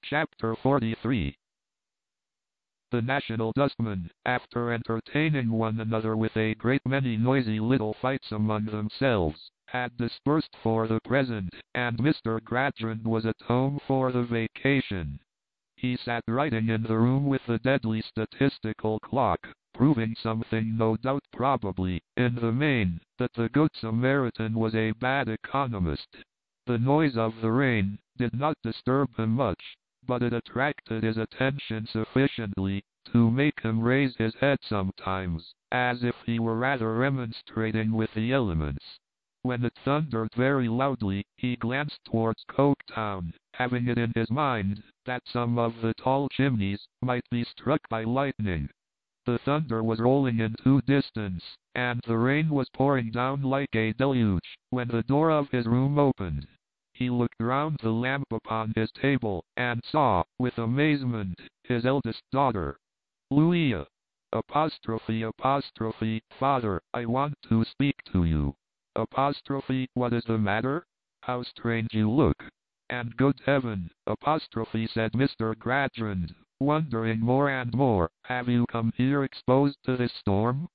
Chapter 43. The National Dustmen, after entertaining one another with a great many noisy little fights among themselves, had dispersed for the present, and Mr. Gradgrind was at home for the vacation. He sat writing in the room with the deadly statistical clock, proving something, no doubt probably, in the main, that the Good Samaritan was a bad economist. The noise of the rain did not disturb him much, but it attracted his attention sufficiently to make him raise his head sometimes, as if he were rather remonstrating with the elements. When it thundered very loudly, he glanced towards Coketown, having it in his mind that some of the tall chimneys might be struck by lightning. The thunder was rolling into distance, and the rain was pouring down like a deluge, when the door of his room opened. He looked round the lamp upon his table, and saw, with amazement, his eldest daughter. "Louisa! Father, I want to speak to you. What is the matter? How strange you look. And good heaven, said Mr. Gradgrind, wondering more and more, have you come here exposed to this storm?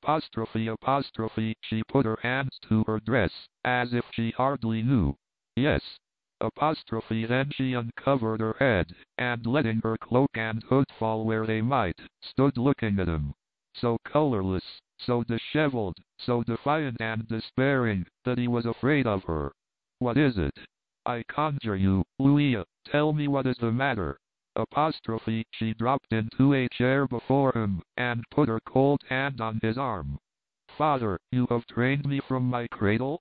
She put her hands to her dress, as if she hardly knew. Yes. Then she uncovered her head, and letting her cloak and hood fall where they might, stood looking at him. So colorless, so disheveled, so defiant and despairing, that he was afraid of her. What is it? I conjure you, Louisa, tell me what is the matter. She dropped into a chair before him, and put her cold hand on his arm. Father, you have trained me from my cradle?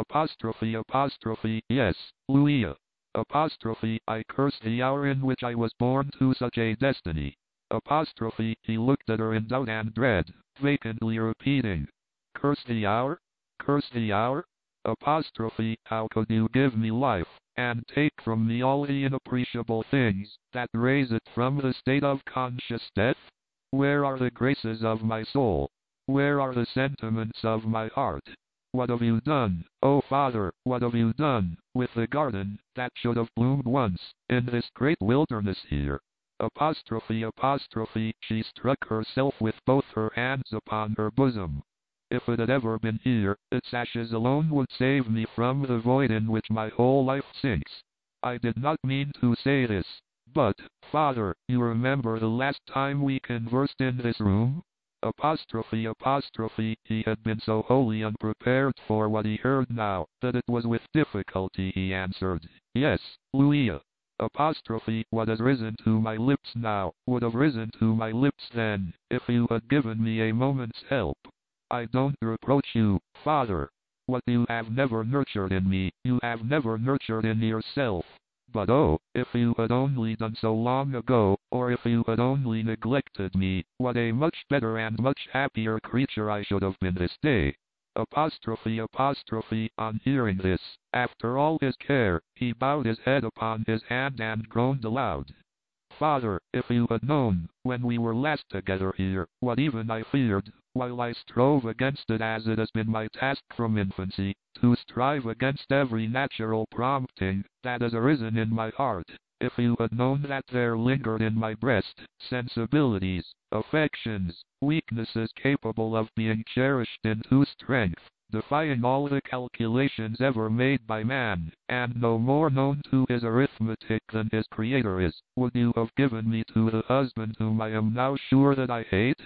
Yes, Louisa. I curse the hour in which I was born to such a destiny. He looked at her in doubt and dread, vacantly repeating, curse the hour? Curse the hour? How could you give me life, and take from me all the inappreciable things that raise it from the state of conscious death? Where are the graces of my soul? Where are the sentiments of my heart? What have you done, oh Father, what have you done, with the garden, that should have bloomed once, in this great wilderness here? She struck herself with both her hands upon her bosom. If it had ever been here, its ashes alone would save me from the void in which my whole life sinks. I did not mean to say this, but, Father, you remember the last time we conversed in this room? He had been so wholly unprepared for what he heard now, that it was with difficulty he answered, yes, Louisa. What has risen to my lips now, would have risen to my lips then, if you had given me a moment's help. I don't reproach you, Father. What you have never nurtured in me, you have never nurtured in yourself. But oh, if you had only done so long ago, or if you had only neglected me, what a much better and much happier creature I should have been this day. On hearing this, after all his care, he bowed his head upon his hand and groaned aloud. Father, if you had known, when we were last together here, what even I feared, while I strove against it as it has been my task from infancy, to strive against every natural prompting that has arisen in my heart, if you had known that there lingered in my breast sensibilities, affections, weaknesses capable of being cherished into strength, defying all the calculations ever made by man, and no more known to his arithmetic than his Creator is, would you have given me to the husband whom I am now sure that I hate?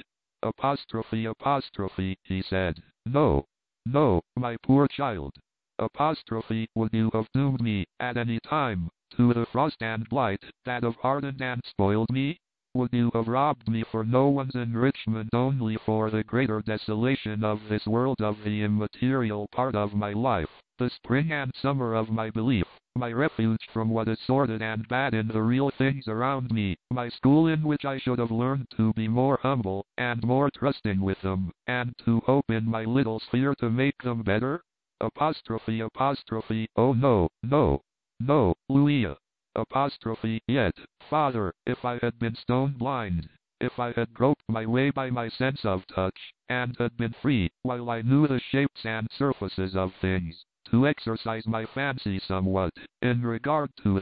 He said, no, no, my poor child. Would you have doomed me, at any time, to the frost and blight that have hardened and spoiled me? Would you have robbed me for no one's enrichment, only for the greater desolation of this world, of the immaterial part of my life, the spring and summer of my belief, my refuge from what is sordid and bad in the real things around me, my school in which I should have learned to be more humble, and more trusting with them, and to hope in my little sphere to make them better? Oh no, no, no, Louisa. Yet, Father, if I had been stone blind, if I had groped my way by my sense of touch, and had been free, while I knew the shapes and surfaces of things, to exercise my fancy somewhat, in regard to them,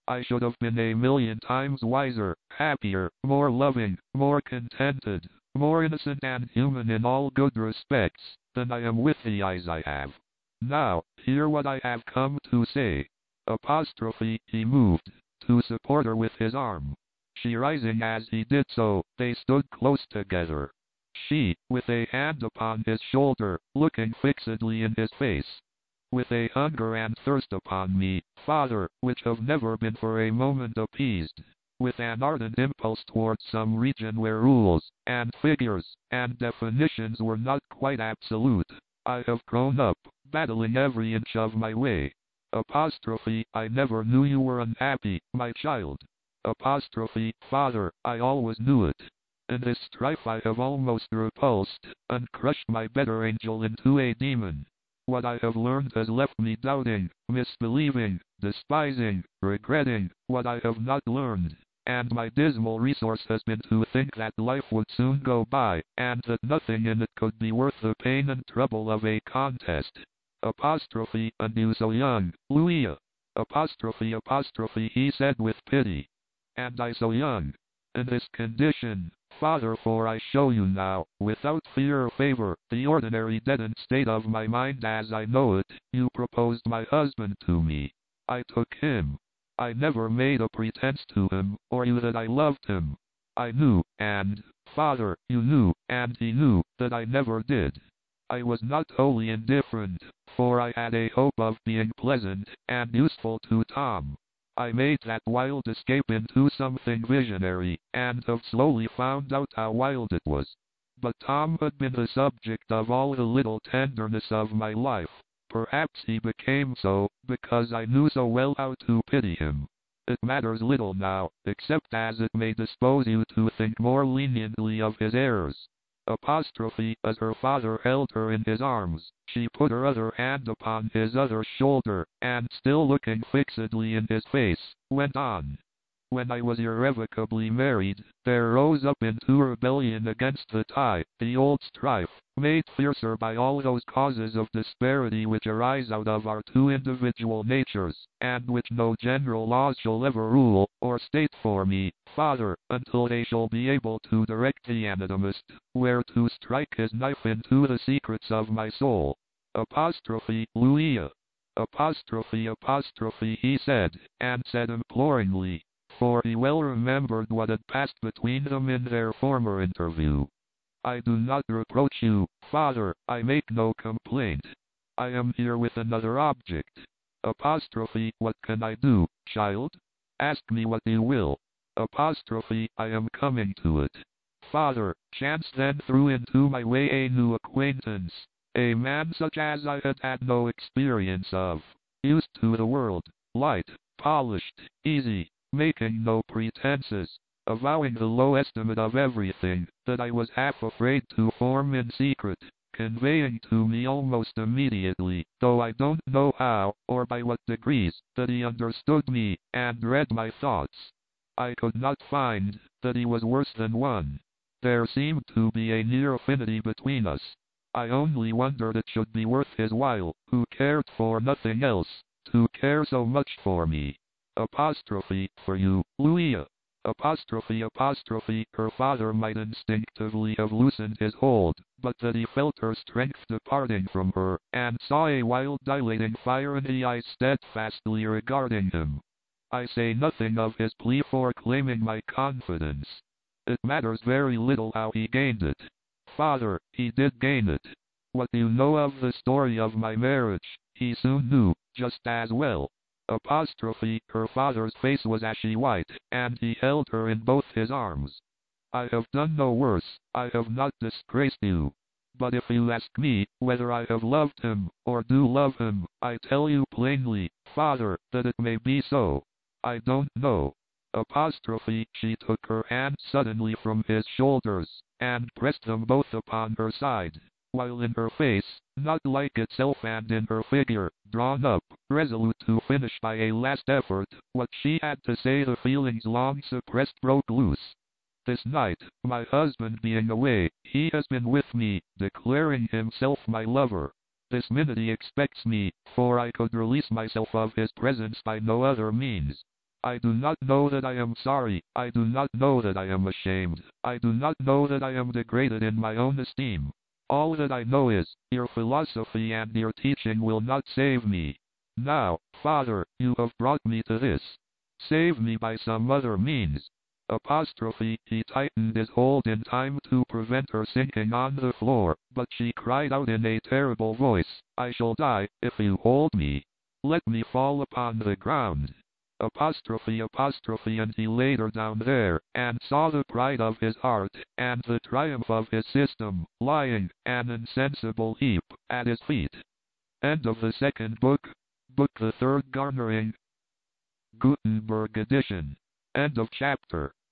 I should have been a million times wiser, happier, more loving, more contented, more innocent and human in all good respects, than I am with the eyes I have. Now, hear what I have come to say. Apostrophe, he moved to support her with his arm. She rising as he did so, they stood close together. She, with a hand upon his shoulder, looking fixedly in his face. With a hunger and thirst upon me, Father, which have never been for a moment appeased. With an ardent impulse towards some region where rules, and figures, and definitions were not quite absolute. I have grown up, battling every inch of my way. Apostrophe, I never knew you were unhappy, my child. Apostrophe, Father, I always knew it. In this strife I have almost repulsed, and crushed my better angel into a demon. What I have learned has left me doubting, misbelieving, despising, regretting what I have not learned. And my dismal resource has been to think that life would soon go by, and that nothing in it could be worth the pain and trouble of a contest. Apostrophe, and you so young, Louisa. Apostrophe, he said with pity. And I so young. In this condition, Father, for I show you now, without fear or favor, the ordinary deadened state of my mind as I know it, you proposed my husband to me. I took him. I never made a pretense to him, or you that I loved him. I knew, and, Father, you knew, and he knew, that I never did. I was not wholly indifferent, for I had a hope of being pleasant and useful to Tom. I made that wild escape into something visionary, and have slowly found out how wild it was. But Tom had been the subject of all the little tenderness of my life. Perhaps he became so, because I knew so well how to pity him. It matters little now, except as it may dispose you to think more leniently of his errors. Apostrophe, as her father held her in his arms, she put her other hand upon his other shoulder, and still looking fixedly in his face, went on. When I was irrevocably married, there rose up into rebellion against the tie, the old strife, made fiercer by all those causes of disparity which arise out of our two individual natures, and which no general laws shall ever rule, or state for me, Father, until they shall be able to direct the anatomist, where to strike his knife into the secrets of my soul. Apostrophe, Louisa. Apostrophe, he said, and said imploringly, for he well remembered what had passed between them in their former interview. I do not reproach you, Father, I make no complaint. I am here with another object. Apostrophe, what can I do, child? Ask me what you will. Apostrophe, I am coming to it. Father, chance then threw into my way a new acquaintance, a man such as I had had no experience of, used to the world, light, polished, easy, making no pretenses, avowing the low estimate of everything that I was half afraid to form in secret, conveying to me almost immediately, though I don't know how, or by what degrees, that he understood me, and read my thoughts. I could not find that he was worse than one. There seemed to be a near affinity between us. I only wondered it should be worth his while, who cared for nothing else, to care so much for me. Apostrophe, for you, Louisa. Apostrophe, her father might instinctively have loosened his hold, but that he felt her strength departing from her, and saw a wild dilating fire in the eyes steadfastly regarding him. I say nothing of his plea for claiming my confidence. It matters very little how he gained it. Father, he did gain it. What you know of the story of my marriage, he soon knew, just as well. Apostrophe, her father's face was ashy white, and he held her in both his arms. I have done no worse, I have not disgraced you. But if you ask me, whether I have loved him, or do love him, I tell you plainly, Father, that it may be so. I don't know. Apostrophe, she took her hands suddenly from his shoulders, and pressed them both upon her side, while in her face, not like itself and in her figure, drawn up, resolute to finish by a last effort, what she had to say the feelings long suppressed broke loose. This night, my husband being away, he has been with me, declaring himself my lover. This minute he expects me, for I could release myself of his presence by no other means. I do not know that I am sorry. I do not know that I am ashamed. I do not know that I am degraded in my own esteem. All that I know is, your philosophy and your teaching will not save me. Now, Father, you have brought me to this. Save me by some other means. Apostrophe, he tightened his hold in time to prevent her sinking on the floor, but she cried out in a terrible voice, I shall die, if you hold me. Let me fall upon the ground. Apostrophe, and he laid her down there, and saw the pride of his heart, and the triumph of his system, lying, an insensible heap, at his feet. End of the second book. Book the third garnering. Gutenberg edition. End of chapter.